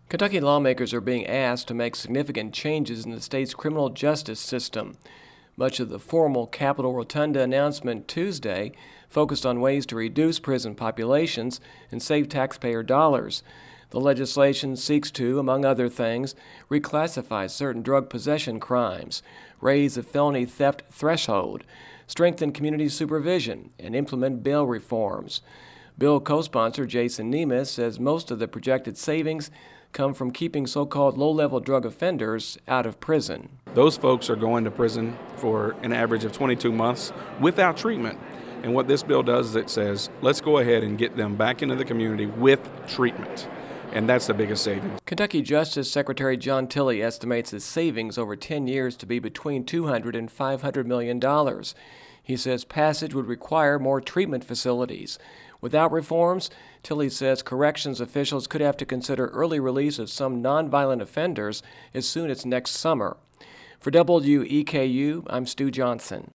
Kentucky lawmakers are being asked to make significant changes in the state's criminal justice system. Much of the formal Capitol Rotunda announcement Tuesday focused on ways to reduce prison populations and save taxpayer dollars. The legislation seeks to, among other things, reclassify certain drug possession crimes, raise the felony theft threshold, strengthen community supervision, and implement bail reforms. Bill co-sponsor Jason Nemeth says most of the projected savings come from keeping so-called low-level drug offenders out of prison. Those folks are going to prison for an average of 22 months without treatment. And what this bill does is it says, let's go ahead and get them back into the community with treatment. And that's the biggest savings. Kentucky Justice Secretary John Tilley estimates the savings over 10 years to be between $200 and $500 million. He says passage would require more treatment facilities. Without reforms, Tilley says corrections officials could have to consider early release of some nonviolent offenders as soon as next summer. For WEKU, I'm Stu Johnson.